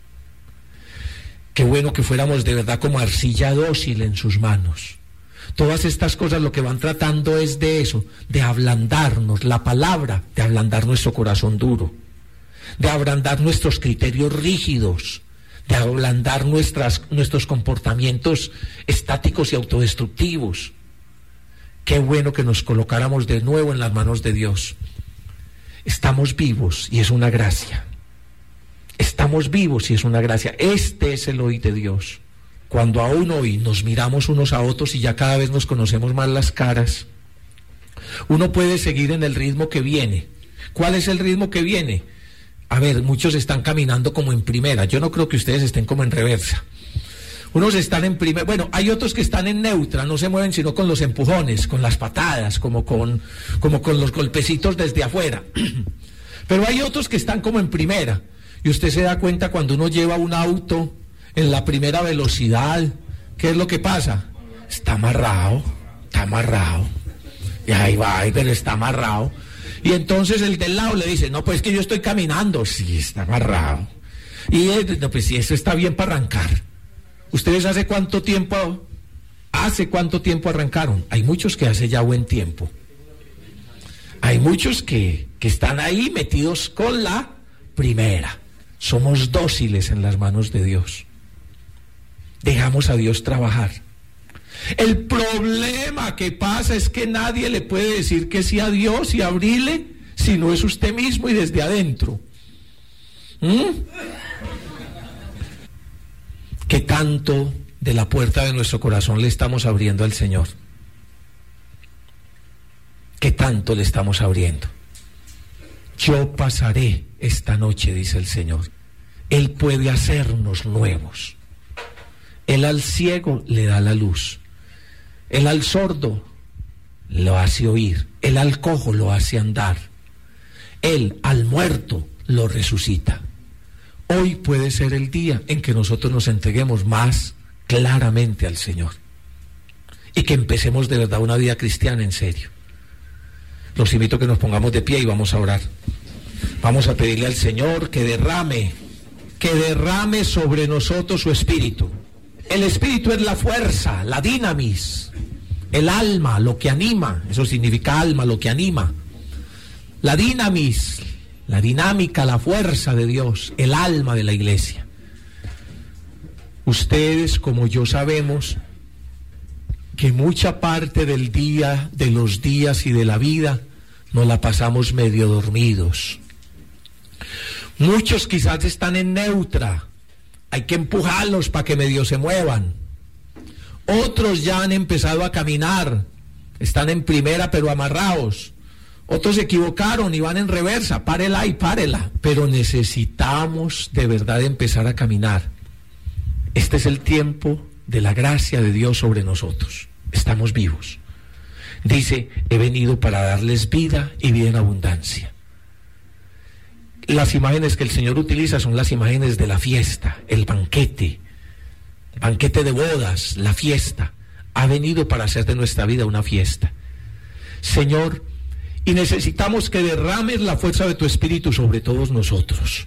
Speaker 7: Qué bueno que fuéramos de verdad como arcilla dócil en sus manos. Todas estas cosas lo que van tratando es de eso, de ablandarnos, la palabra, de ablandar nuestro corazón duro, de ablandar nuestros criterios rígidos, de ablandar nuestras, nuestros comportamientos estáticos y autodestructivos. Qué bueno que nos colocáramos de nuevo en las manos de Dios. Estamos vivos y es una gracia. Estamos vivos y es una gracia. Este es el hoy de Dios. Cuando aún hoy nos miramos unos a otros y ya cada vez nos conocemos más las caras, uno puede seguir en el ritmo que viene. ¿Cuál es el ritmo que viene? A ver, muchos están caminando como en primera. Yo no creo que ustedes estén como en reversa. Unos están en primer, bueno, hay otros que están en neutra, no se mueven sino con los empujones, con las patadas, como con, como con los golpecitos desde afuera. Pero hay otros que están como en primera. Y usted se da cuenta cuando uno lleva un auto en la primera velocidad, ¿qué es lo que pasa? Está amarrado, está amarrado. Y ahí va, pero está amarrado. Y entonces el del lado le dice, no, pues que yo estoy caminando. Sí, está amarrado. Y él, no, pues si eso está bien para arrancar. ¿Ustedes hace cuánto tiempo, hace cuánto tiempo arrancaron? Hay muchos que hace ya buen tiempo. Hay muchos que, que están ahí metidos con la primera. Somos dóciles en las manos de Dios. Dejamos a Dios trabajar. El problema que pasa es que nadie le puede decir que sí a Dios y abrirle si no es usted mismo y desde adentro. ¿Mm? ¿Qué tanto de la puerta de nuestro corazón le estamos abriendo al Señor? ¿Qué tanto le estamos abriendo? Yo pasaré esta noche, dice el Señor. Él puede hacernos nuevos. Él al ciego le da la luz. Él al sordo lo hace oír. Él al cojo lo hace andar. Él al muerto lo resucita. Hoy puede ser el día en que nosotros nos entreguemos más claramente al Señor y que empecemos de verdad una vida cristiana en serio. Los invito a que nos pongamos de pie y vamos a orar. Vamos a pedirle al Señor que derrame, que derrame sobre nosotros su espíritu. El espíritu es la fuerza, la dinamis, el alma, lo que anima. Eso significa alma, lo que anima. La dinamis, la dinámica, la fuerza de Dios, el alma de la iglesia. Ustedes, como yo, sabemos que mucha parte del día, de los días y de la vida, nos la pasamos medio dormidos. Muchos quizás están en neutra, hay que empujarlos para que medio se muevan. Otros ya han empezado a caminar, están en primera pero amarrados. Otros se equivocaron y van en reversa, párela y párela. Pero necesitamos de verdad empezar a caminar. Este es el tiempo de la gracia de Dios sobre nosotros. Estamos vivos. Dice, he venido para darles vida y vida en abundancia. Las imágenes que el Señor utiliza son las imágenes de la fiesta, el banquete, el banquete de bodas, la fiesta. Ha venido para hacer de nuestra vida una fiesta. Señor, y necesitamos que derrames la fuerza de tu Espíritu sobre todos nosotros.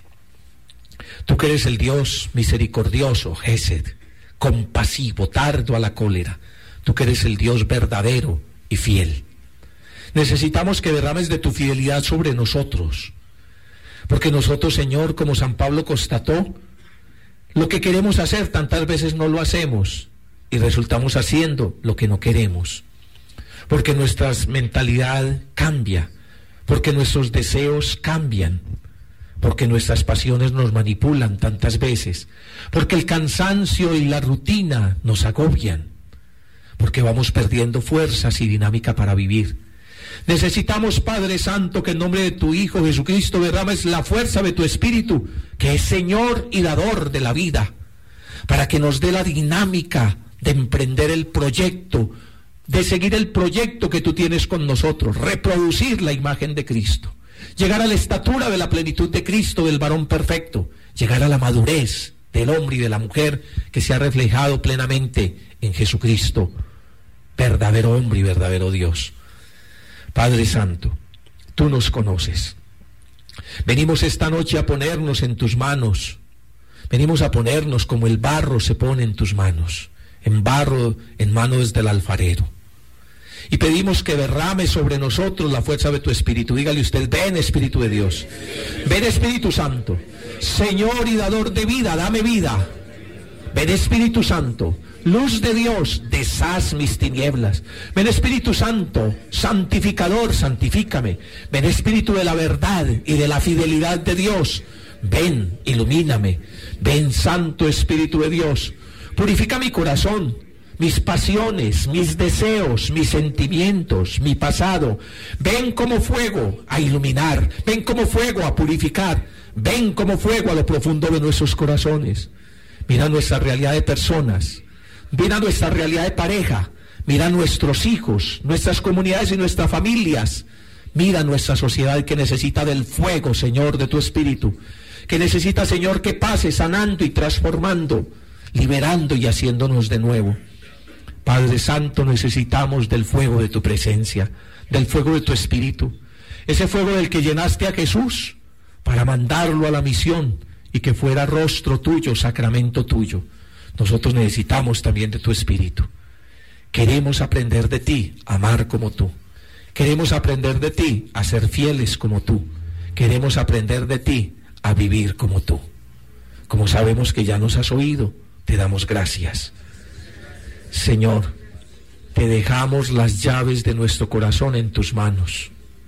Speaker 7: Tú que eres el Dios misericordioso, Gesed, compasivo, tardo a la cólera. Tú que eres el Dios verdadero y fiel. Necesitamos que derrames de tu fidelidad sobre nosotros. Porque nosotros, Señor, como San Pablo constató, lo que queremos hacer tantas veces no lo hacemos y resultamos haciendo lo que no queremos. Porque nuestra mentalidad cambia, porque nuestros deseos cambian, porque nuestras pasiones nos manipulan tantas veces, porque el cansancio y la rutina nos agobian, porque vamos perdiendo fuerzas y dinámica para vivir. Necesitamos, Padre Santo, que en nombre de tu Hijo Jesucristo derrames la fuerza de tu Espíritu, que es Señor y dador de la vida, para que nos dé la dinámica de emprender el proyecto, de seguir el proyecto que tú tienes con nosotros, reproducir la imagen de Cristo, llegar a la estatura de la plenitud de Cristo, del varón perfecto, llegar a la madurez del hombre y de la mujer que se ha reflejado plenamente en Jesucristo, verdadero hombre y verdadero Dios. Padre Santo, tú nos conoces. Venimos esta noche a ponernos en tus manos. Venimos a ponernos como el barro se pone en tus manos, en barro en manos del alfarero. Y pedimos que derrame sobre nosotros la fuerza de tu Espíritu. Dígale usted, ven Espíritu de Dios, ven Espíritu Santo, Señor y dador de vida, dame vida. Ven Espíritu Santo, luz de Dios, deshaz mis tinieblas. Ven Espíritu Santo, santificador, santifícame. Ven Espíritu de la verdad y de la fidelidad de Dios, ven, ilumíname. Ven Santo Espíritu de Dios, purifica mi corazón, mis pasiones, mis deseos, mis sentimientos, mi pasado. Ven como fuego a iluminar, ven como fuego a purificar, ven como fuego a lo profundo de nuestros corazones. Mira nuestra realidad de personas, mira nuestra realidad de pareja, mira nuestros hijos, nuestras comunidades y nuestras familias. Mira nuestra sociedad que necesita del fuego, Señor, de tu Espíritu, que necesita, Señor, que pase sanando y transformando, liberando y haciéndonos de nuevo. Padre Santo, necesitamos del fuego de tu presencia, del fuego de tu Espíritu, ese fuego del que llenaste a Jesús para mandarlo a la misión y que fuera rostro tuyo, sacramento tuyo. Nosotros necesitamos también de tu Espíritu. Queremos aprender de ti, a amar como tú. Queremos aprender de ti, a ser fieles como tú. Queremos aprender de ti, a vivir como tú. Como sabemos que ya nos has oído, te damos gracias. Señor, te dejamos las llaves de nuestro corazón en tus manos.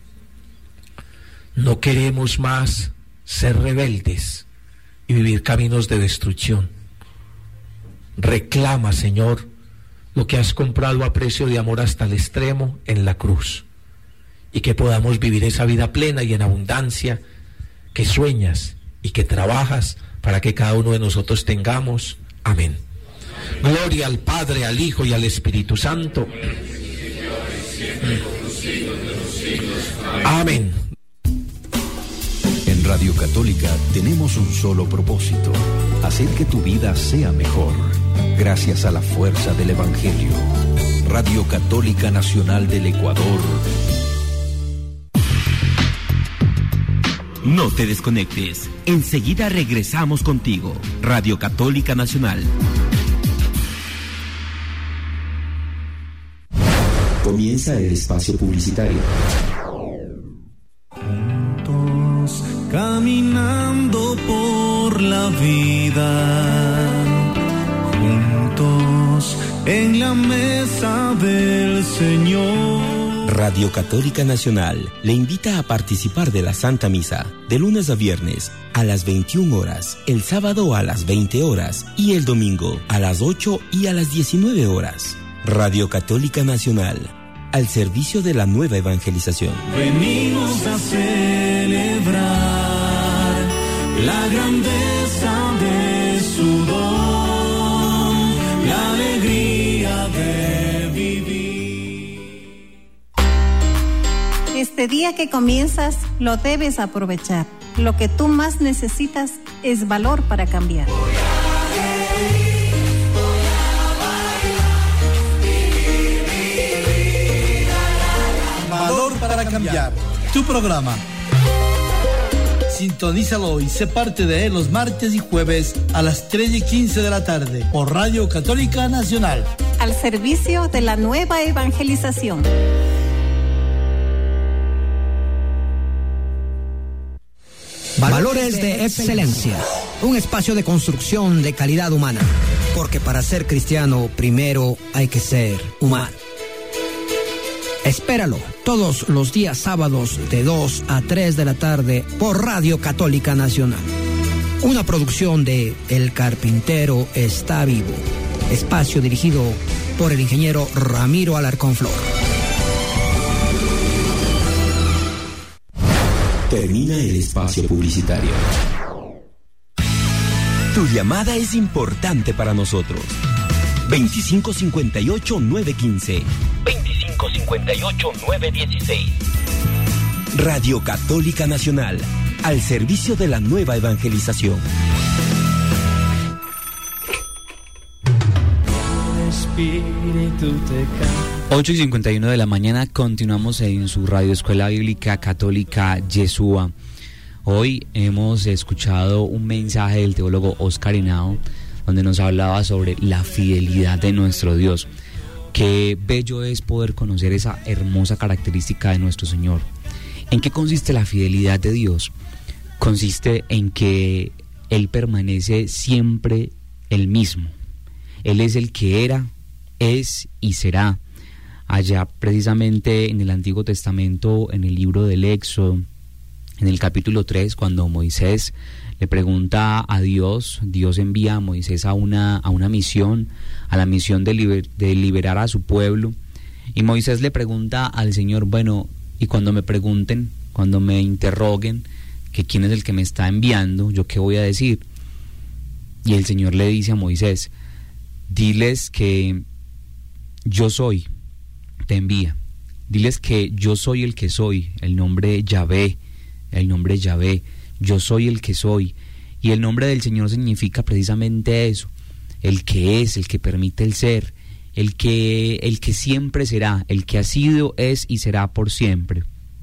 Speaker 7: No queremos más ser rebeldes y vivir caminos de destrucción. Reclama, Señor, lo que has comprado a precio de amor hasta el extremo en la cruz, y que podamos vivir esa vida plena y en abundancia que sueñas y que trabajas para que cada uno de nosotros tengamos. Amén. Gloria al Padre, al Hijo y al Espíritu Santo. Amén.
Speaker 2: En Radio Católica tenemos un solo propósito: hacer que tu vida sea mejor, gracias a la fuerza del Evangelio. Radio Católica Nacional del Ecuador.
Speaker 8: No te desconectes, enseguida regresamos contigo. Radio Católica Nacional.
Speaker 2: Comienza el espacio publicitario.
Speaker 6: Juntos caminando por la vida, juntos en la mesa del Señor.
Speaker 8: Radio Católica Nacional le invita a participar de la Santa Misa de lunes a viernes a las veintiuna horas, el sábado a las veinte horas y el domingo a las ocho y a las diecinueve horas. Radio Católica Nacional, al servicio de la nueva evangelización.
Speaker 6: Venimos a celebrar la grandeza de su don, la alegría de vivir.
Speaker 9: Este día que comienzas lo debes aprovechar. Lo que tú más necesitas es valor para cambiar.
Speaker 10: Valor para cambiar, tu programa. Sintonízalo y sé parte de él los martes y jueves a las tres y quince de la tarde por Radio Católica Nacional.
Speaker 9: Al servicio de la nueva evangelización.
Speaker 11: Valores de excelencia, un espacio de construcción de calidad humana, porque para ser cristiano primero hay que ser humano. Espéralo todos los días sábados de dos a tres de la tarde por Radio Católica Nacional. Una producción de El Carpintero está vivo, espacio dirigido por el ingeniero Ramiro Alarcón Flor.
Speaker 2: Termina el espacio publicitario.
Speaker 8: Tu llamada es importante para nosotros. veinticinco cincuenta y ocho, nueve quince. veinticinco cincuenta y ocho, nueve dieciséis. Radio Católica Nacional, al servicio de la nueva evangelización.
Speaker 4: ocho y cincuenta y uno de la mañana, continuamos en su Radio Escuela Bíblica Católica Yeshua. Hoy hemos escuchado un mensaje del teólogo Oscar Henao, donde nos hablaba sobre la fidelidad de nuestro Dios. Qué bello es poder conocer esa hermosa característica de nuestro Señor. ¿En qué consiste la fidelidad de Dios? Consiste en que Él permanece siempre el mismo. Él es el que era, es y será. Allá precisamente en el Antiguo Testamento, en el libro del Éxodo, en el capítulo tres, cuando Moisés le pregunta a Dios, Dios envía a Moisés a una, a una misión, a la misión de, liber, de liberar a su pueblo, y Moisés le pregunta al Señor, bueno, y cuando me pregunten, cuando me interroguen, que quién es el que me está enviando, ¿yo qué voy a decir? Y el Señor le dice a Moisés, diles que yo soy, te envía. Diles que yo soy el que soy, el nombre Yahvé, el nombre Yahvé, yo soy el que soy. Y el nombre del Señor significa precisamente eso, el que es, el que permite el ser, el que, el que siempre será, el que ha sido, es y será por siempre.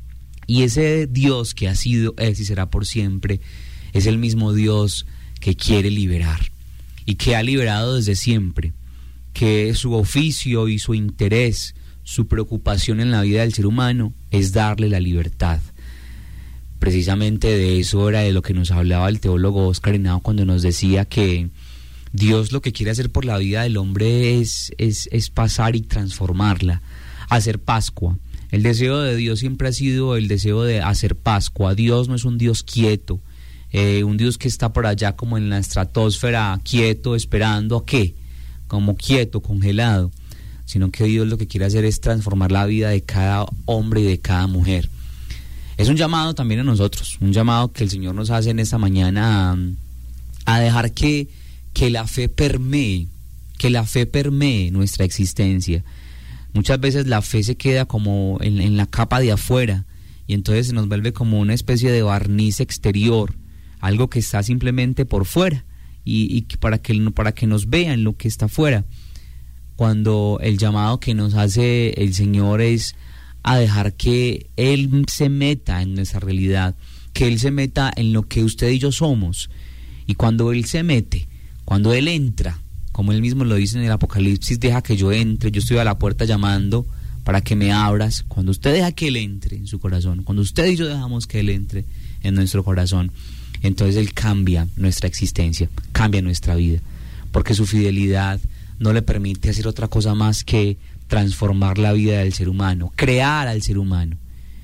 Speaker 4: Y ese Dios que ha sido, es y será por siempre, es el mismo Dios que quiere liberar y que ha liberado desde siempre, que su oficio y su interés, su preocupación en la vida del ser humano es darle la libertad. Precisamente de eso era de lo que nos hablaba el teólogo Oscar Henao cuando nos decía que Dios lo que quiere hacer por la vida del hombre es, es, es pasar y transformarla, hacer Pascua. El deseo de Dios siempre ha sido el deseo de hacer Pascua. Dios no es un Dios quieto, eh, un Dios que está por allá como en la estratosfera, quieto, esperando ¿a qué? Como quieto, congelado, sino que Dios lo que quiere hacer es transformar la vida de cada hombre y de cada mujer. Es un llamado también a nosotros, un llamado que el Señor nos hace en esta mañana a, a dejar que, que la fe permee, que la fe permee nuestra existencia. Muchas veces la fe se queda como en, en la capa de afuera y entonces se nos vuelve como una especie de barniz exterior, algo que está simplemente por fuera y, y para, que, para que nos vean lo que está afuera. Cuando el llamado que nos hace el Señor es a dejar que Él se meta en nuestra realidad, que Él se meta en lo que usted y yo somos. Y cuando Él se mete, cuando Él entra, como Él mismo lo dice en el Apocalipsis, deja que yo entre, yo estoy a la puerta llamando para que me abras. Cuando usted deja que Él entre en su corazón, cuando usted y yo dejamos que Él entre en nuestro corazón, entonces Él cambia nuestra existencia, cambia nuestra vida, porque su fidelidad no le permite hacer otra cosa más que transformar la vida del ser humano, crear al ser humano.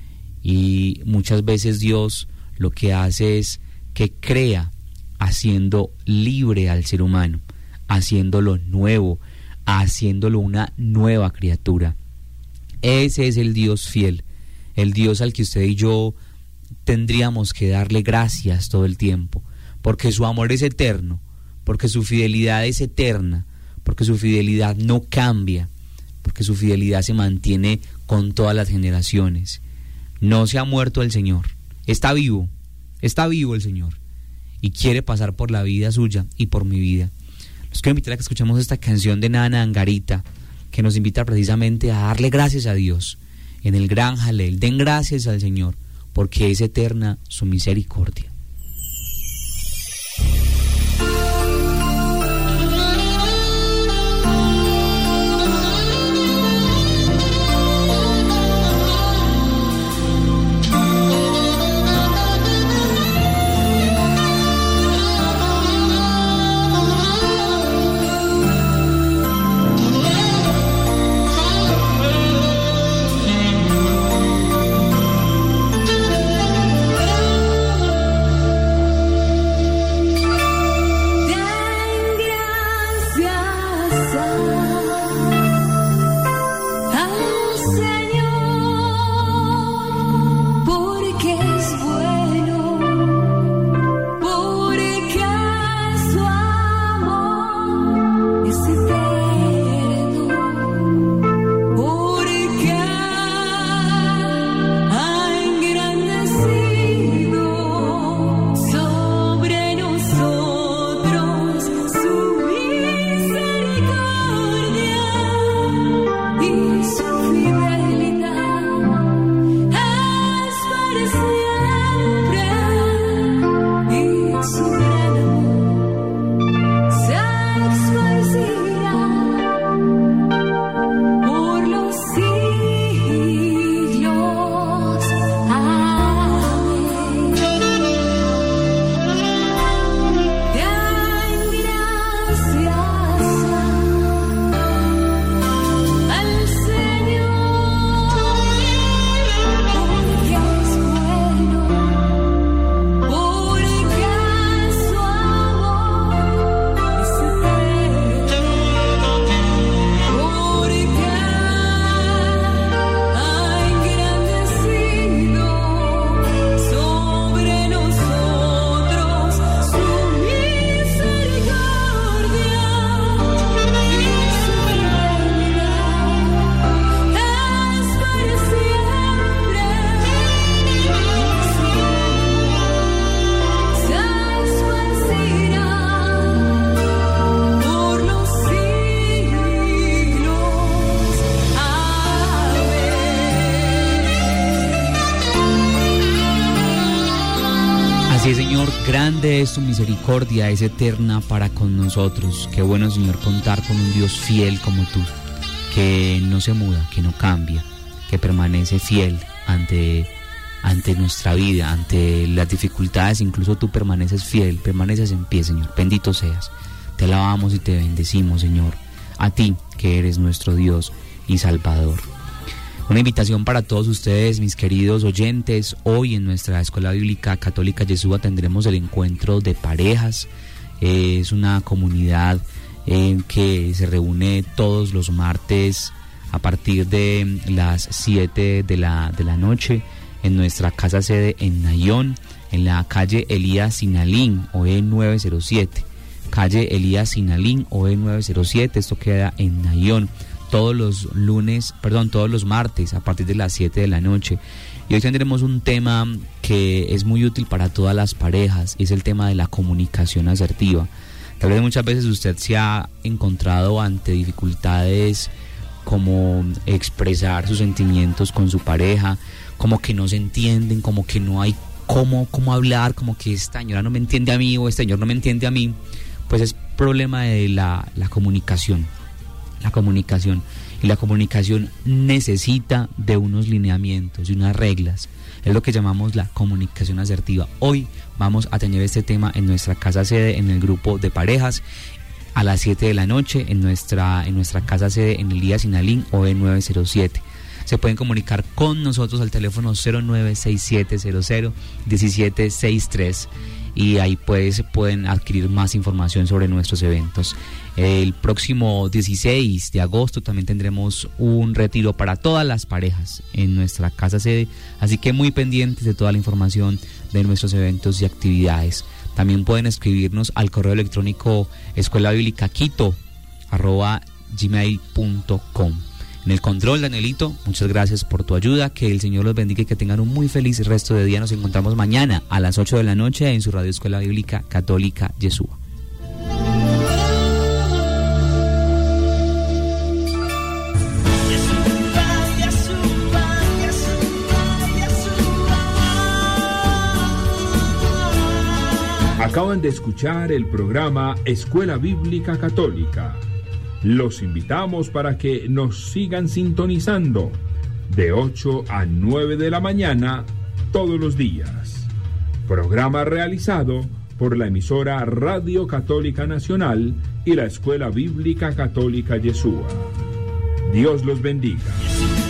Speaker 4: Y muchas veces Dios lo que hace es que crea haciendo libre al ser humano, haciéndolo nuevo, haciéndolo una nueva criatura. Ese es el Dios fiel, el Dios al que usted y yo tendríamos que darle gracias todo el tiempo, porque su amor es eterno, porque su fidelidad es eterna, porque su fidelidad no cambia, porque su fidelidad se mantiene con todas las generaciones. No se ha muerto el Señor, está vivo, está vivo el Señor, y quiere pasar por la vida suya y por mi vida. Los quiero invitar a que escuchemos esta canción de Nana Angarita, que nos invita precisamente a darle gracias a Dios en el gran Jalel. Den gracias al Señor, porque es eterna su misericordia. grande es tu misericordia, es eterna para con nosotros. Qué bueno, Señor, contar con un Dios fiel como tú, que no se muda, que no cambia, que permanece fiel ante, ante nuestra vida, ante las dificultades. Incluso tú permaneces fiel, permaneces en pie, Señor. Bendito seas. Te alabamos y te bendecimos, Señor, a ti que eres nuestro Dios y Salvador. Una invitación para todos ustedes, mis queridos oyentes. Hoy en nuestra Escuela Bíblica Católica Yeshua tendremos el encuentro de parejas. Eh, es una comunidad en que se reúne todos los martes a partir de las siete de la, de la noche en nuestra casa sede en Nayón, en la calle Elías Sinalín, O E nueve cero siete. Calle Elías Sinalín, O E nueve cero siete. Esto queda en Nayón. Todos los lunes, perdón, todos los martes a partir de las siete de la noche. Y hoy tendremos un tema que es muy útil para todas las parejas, y es el tema de la comunicación asertiva. Tal vez muchas veces usted se ha encontrado ante dificultades como expresar sus sentimientos con su pareja, como que no se entienden, como que no hay cómo, cómo hablar, como que esta señora no me entiende a mí o este señor no me entiende a mí. Pues es problema de la, la comunicación. La comunicación y la comunicación necesita de unos lineamientos y unas reglas. Es lo que llamamos la comunicación asertiva. Hoy vamos a tener este tema en nuestra casa sede, en el grupo de parejas, a las siete de la noche en nuestra, en nuestra casa sede en Elías Sinalín, O E nueve cero siete. Se pueden comunicar con nosotros al teléfono cero nueve seis siete cero cero uno siete seis tres, y ahí pues pueden adquirir más información sobre nuestros eventos. El próximo dieciséis de agosto también tendremos un retiro para todas las parejas en nuestra casa sede, así que muy pendientes de toda la información de nuestros eventos y actividades. También pueden escribirnos al correo electrónico escuela bíblica quito arroba gmail punto com. En el control, Danielito, muchas gracias por tu ayuda, que el Señor los bendiga y que tengan un muy feliz resto de día. Nos encontramos mañana a las ocho de la noche en su radio Escuela Bíblica Católica Yeshua.
Speaker 3: Acaban de escuchar el programa Escuela Bíblica Católica. Los invitamos para que nos sigan sintonizando de ocho a nueve de la mañana todos los días. Programa realizado por la emisora Radio Católica Nacional y la Escuela Bíblica Católica Yeshua. Dios los bendiga.